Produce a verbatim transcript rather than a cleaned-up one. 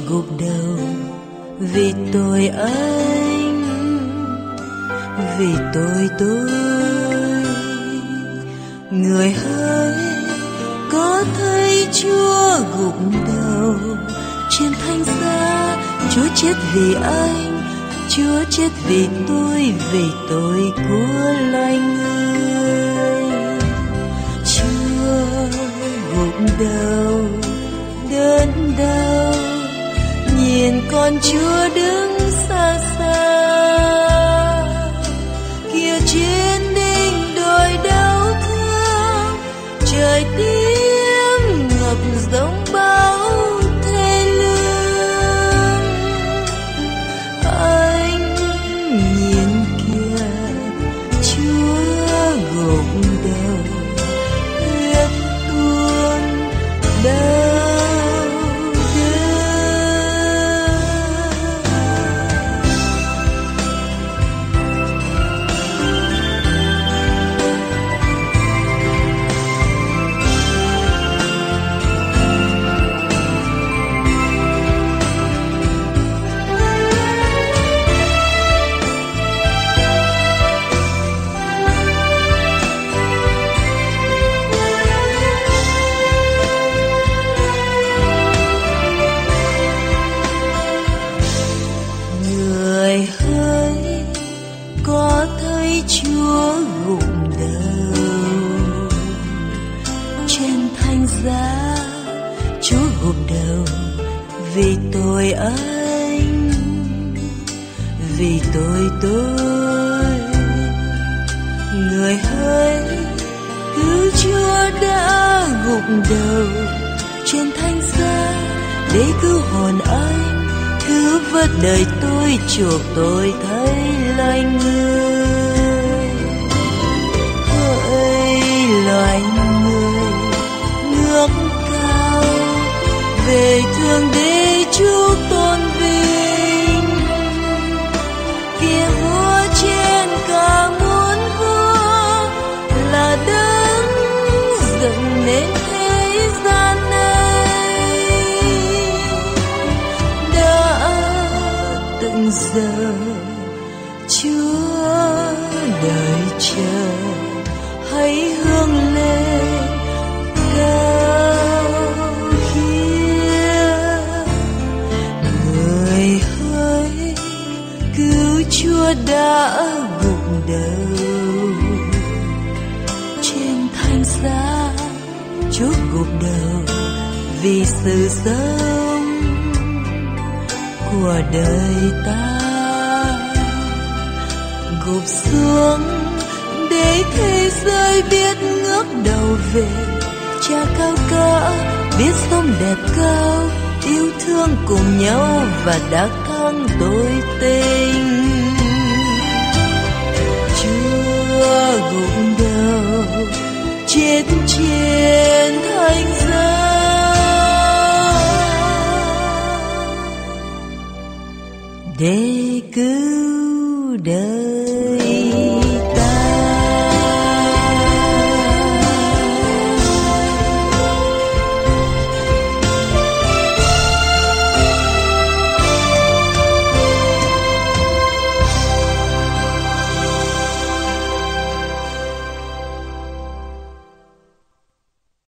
gục đầu vì tội anh, vì tội tôi. Người hỡi, có thấy Chúa gục đầu trên thánh giá? Chúa chết vì anh, Chúa chết vì tôi, vì tội của loài người. Chúa gục đầu đớn đau, nhìn con Chúa đứng xa xa, kia trên đỉnh đồi đau thương, trời tím ngập giống bão thê lương. Anh nhìn kìa, Chúa gục đầu, huyết tuôn đau. Chúa gục đầu trên thánh giá, Chúa gục đầu vì tội anh, vì tội tôi. Người hỡi, cứu Chúa đã gục đầu trên thánh giá để cứu hồn anh, cứu vớt đời tôi, chuộc tội thay loài người. Loài người ngước cao về thương đế Chúa tôn vinh, kia vua trên cả muôn vua là đấng dựng nên thế gian này. Đã từng giờ Chúa đợi chờ, hãy hướng lên cao kia. Người hỡi, cứu Chúa đã gục đầu trên thánh giá, Chúa gục đầu vì sự sống của đời ta, gục xuống để thế giới biết ngước đầu về Cha cao cả, biết sống đẹp cao, yêu thương cùng nhau và đã thắng tội tình. Chúa gục đầu chết trên thánh giá để cứu đời.